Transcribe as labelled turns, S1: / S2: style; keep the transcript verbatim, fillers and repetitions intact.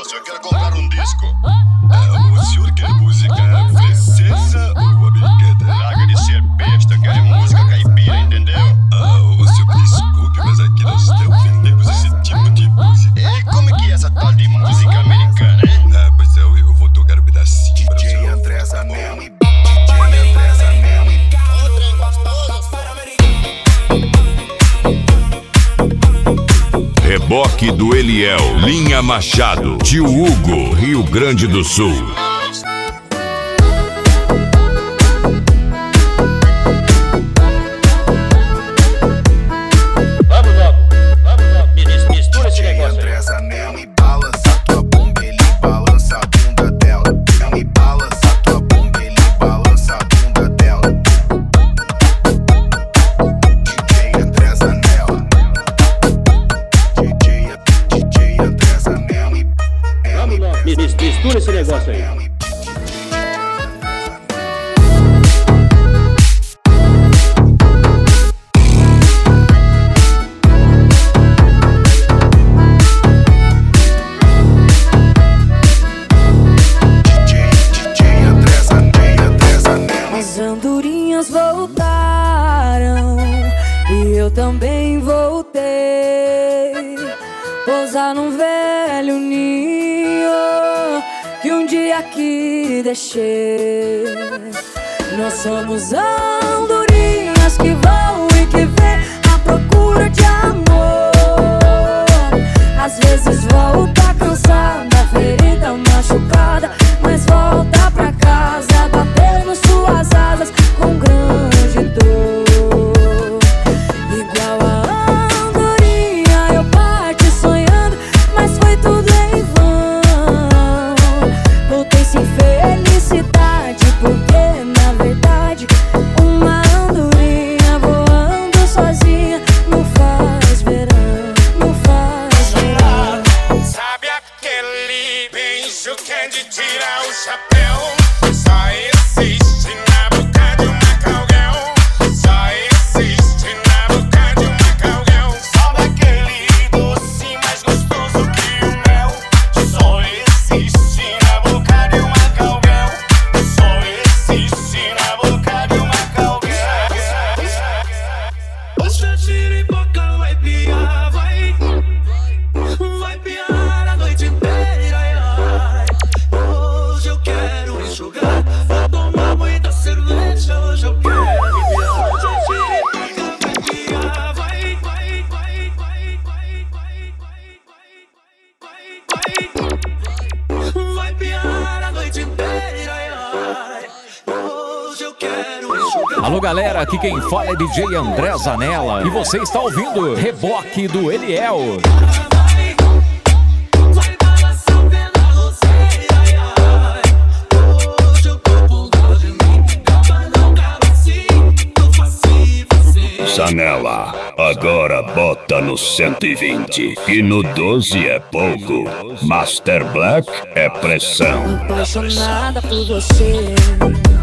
S1: senhor quer comprar um disco? Uh, o senhor quer música francesa ou americana? Larga de ser besta, quer música caipira, entendeu? Uh, o senhor desculpe, mas aqui nós não vendemos esse tipo de música. E como é que é essa tal de música americana, hein? Ah, pois é, eu vou tocar um pedacinho para o senhor. D J André Zanella, D J André Zanella.
S2: Reboque do Eliel, Linha Machado, Tio Hugo, Rio Grande do Sul.
S3: Vamos logo, vamos logo, mistura esse negócio aí.
S1: Zanella, e balança tua bunda, ele balança a bunda dela. E balança tua bunda, ele balança a bunda dela. D J André Zanella, D J, D J André Zanella.
S3: Vamos logo, mistura esse negócio aí.
S4: As andorinhas voltaram e eu também voltei. Pousar num velho ninho que um dia aqui deixei. Nós somos andorinhas que vão e que vêm à procura de amor. Às vezes volta cansada, ferida machucada, mas volta pra casa batendo suas asas com grande dor. Igual a andorinha eu parti sonhando, mas foi tudo em vão. Voltei sem felicidade, porque na verdade uma andorinha voando sozinha não faz verão, não faz verão.
S5: Sabe aquele beijo que é de tirar o chapéu? Só existe na boca de uma cowgirl. Só existe na boca de uma cowgirl. Sabe aquele doce mais gostoso que o mel? Só existe na boca de uma cowgirl. Só existe na boca de uma cowgirl.
S6: Essa xiripoca vai piar, vai. Vai piar a noite inteira, ai. Hoje eu quero enxugar, vou tomar muita cerveja. Hoje eu quero piar. Essa xiripoca vai piar, vai. Vai, vai, vai, vai, vai, vai, vai. Vai piar a noite inteira, ai. Hoje eu quero enxugar.
S7: Alô galera, aqui quem fala é D J André Zanella e você está ouvindo Reboque do Eliel.
S6: Vai balançar pela roceira, ai. Hoje eu tô com dor de mim. Calma, não calma assim, não faço assim.
S2: Zanella, agora bota no cento e vinte, que no doze é pouco. Master Black é pressão.
S4: Apaixonada por você.